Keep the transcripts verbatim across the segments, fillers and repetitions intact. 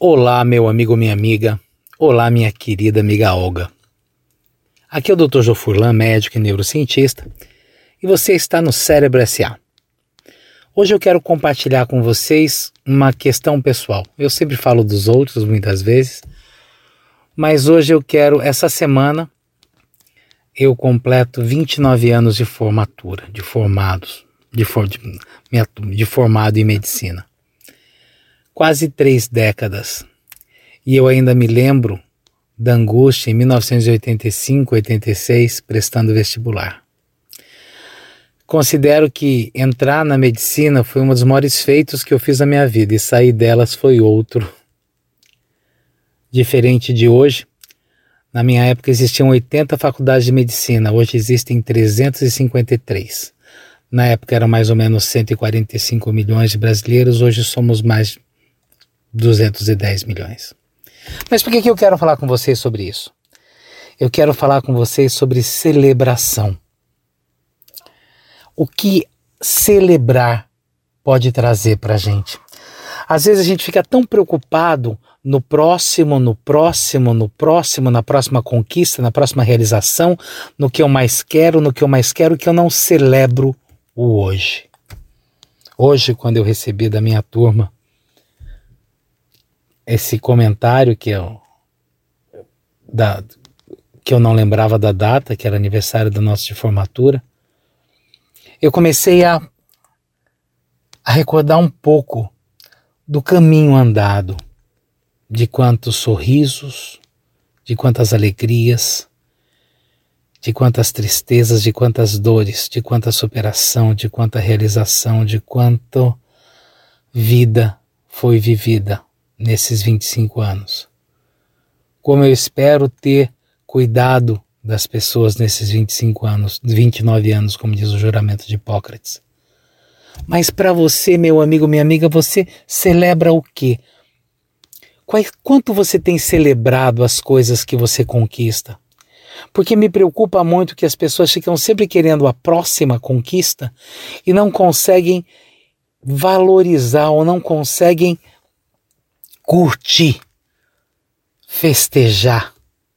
Olá, meu amigo, minha amiga. Olá, minha querida amiga Olga. Aqui é o doutor Jô Furlan, médico e neurocientista, e você está no Cérebro S A. Hoje eu quero compartilhar com vocês uma questão pessoal. Eu sempre falo dos outros, muitas vezes, mas hoje eu quero, essa semana, eu completo vinte e nove anos de formatura, de formados, de, for, de, de formado em medicina. Quase três décadas. E eu ainda me lembro da angústia em mil novecentos e oitenta e cinco, oitenta e seis, prestando vestibular. Considero que entrar na medicina foi um dos maiores feitos que eu fiz na minha vida e sair delas foi outro. Diferente de hoje, na minha época existiam oitenta faculdades de medicina, hoje existem trezentos e cinquenta e três. Na época eram mais ou menos cento e quarenta e cinco milhões de brasileiros, hoje somos mais de duzentos e dez milhões. Mas por que que eu quero falar com vocês sobre isso? Eu quero falar com vocês sobre celebração. O que celebrar pode trazer para a gente? Às vezes a gente fica tão preocupado no próximo, no próximo, no próximo, na próxima conquista, na próxima realização, no que eu mais quero, no que eu mais quero, que eu não celebro o hoje. Hoje, quando eu recebi da minha turma esse comentário que eu, da, que eu não lembrava da data, que era aniversário do nosso de formatura, eu comecei a, a recordar um pouco do caminho andado, de quantos sorrisos, de quantas alegrias, de quantas tristezas, de quantas dores, de quanta superação, de quanta realização, de quanta vida foi vivida nesses vinte e cinco anos. Como eu espero ter cuidado das pessoas nesses vinte e cinco anos, vinte e nove anos, como diz o juramento de Hipócrates. Mas para você, meu amigo, minha amiga, você celebra o quê? Quais, quanto você tem celebrado as coisas que você conquista? Porque me preocupa muito que as pessoas ficam sempre querendo a próxima conquista e não conseguem valorizar ou não conseguem curtir, festejar,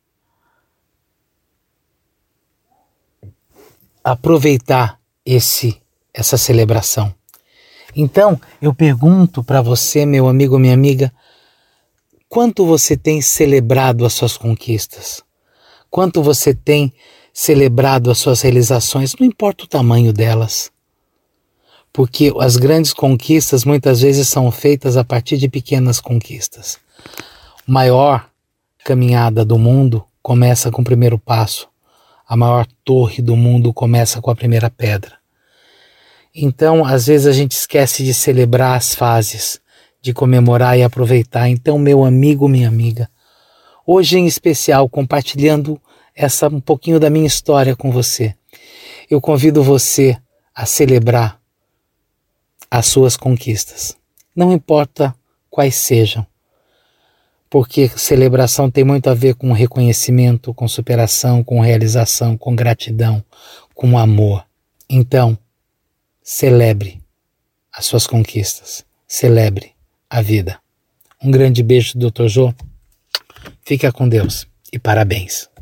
aproveitar esse, essa celebração. Então, eu pergunto para você, meu amigo, minha amiga, quanto você tem celebrado as suas conquistas? Quanto você tem celebrado as suas realizações? Não importa o tamanho delas. Porque as grandes conquistas muitas vezes são feitas a partir de pequenas conquistas. A maior caminhada do mundo começa com o primeiro passo. A maior torre do mundo começa com a primeira pedra. Então, às vezes a gente esquece de celebrar as fases, de comemorar e aproveitar. Então, meu amigo, minha amiga, hoje em especial, compartilhando essa, um pouquinho da minha história com você, eu convido você a celebrar as suas conquistas. Não importa quais sejam, porque celebração tem muito a ver com reconhecimento, com superação, com realização, com gratidão, com amor. Então, celebre as suas conquistas, celebre a vida. Um grande beijo do doutor Jô, fica com Deus e parabéns.